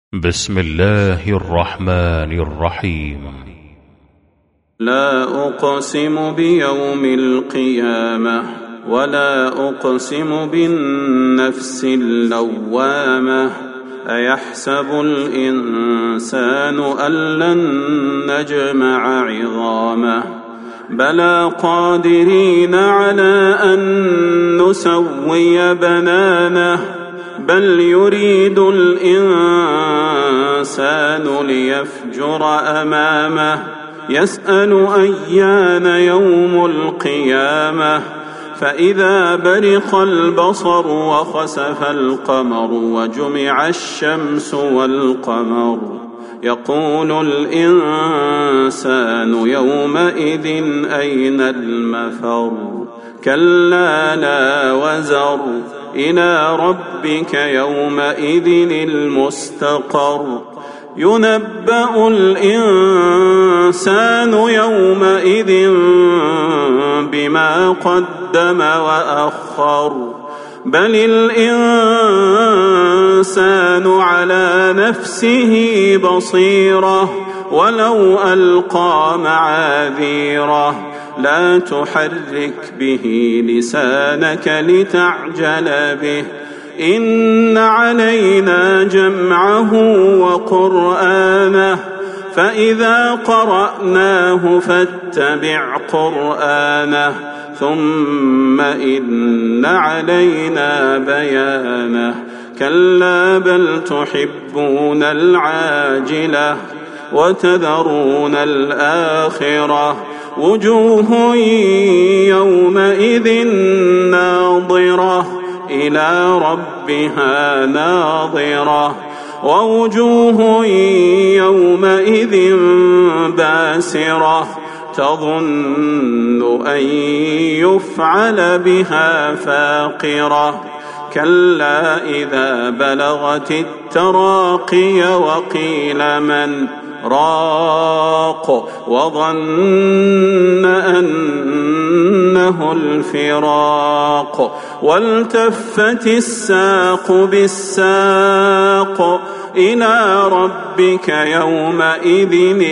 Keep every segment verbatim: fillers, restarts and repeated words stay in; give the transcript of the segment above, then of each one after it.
بسم الله الرحمن الرحيم. لا أقسم بيوم القيامة ولا أقسم بالنفس اللوامة. أيحسب الإنسان أن لن نجمع عظامه بلى قادرين على أن نسوي بنانه بل يريد الإنسان ليفجر أمامه يسأل أيان يوم القيامة فإذا برق البصر وخسف القمر وجمع الشمس والقمر يقول الإنسان يومئذ أين المفر كلا لا وزر إلى ربك يومئذ المستقر ينبأ الإنسان يومئذ بما قدم وأخر بل الإنسان على نفسه بصيرة ولو ألقى معاذيره لا تحرك به لسانك لتعجل به إن علينا جمعه وقرآنه فإذا قرأناه فاتبع قرآنه ثم إن علينا بيانه كلا بل تحبون العاجلة وتذرون الآخرة وجوه يومئذ ناظرة إلى ربها ناظرة ووجوه يومئذ باسرة تظن أن يفعل بها فاقرة كلا إذا بلغت التراقي وقيل من راق وظن أنه الفراق والتفت الساق بالساق إلى ربك يومئذ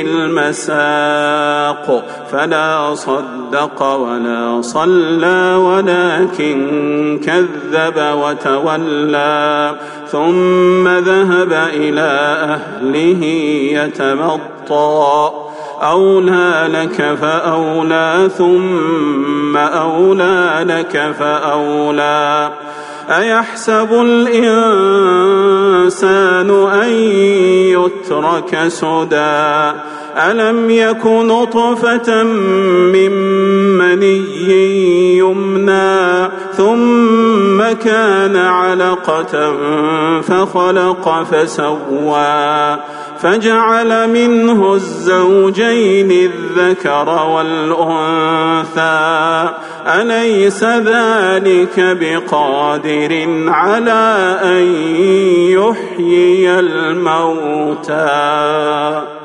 المساق فلا صدق ولا صلى ولكن كذب وتولى ثم ذهب إلى أهله يتمطى أولى لك فأولى ثم أولى لك فأولى أيحسب الإنسان أن يترك سدى ألم يك نطفة من مني يمنى ثم كان علقة فخلق فسوى فجعل منه الزوجين الذكر والأنثى أليس ذلك بقادر على أن يحيي الموتى.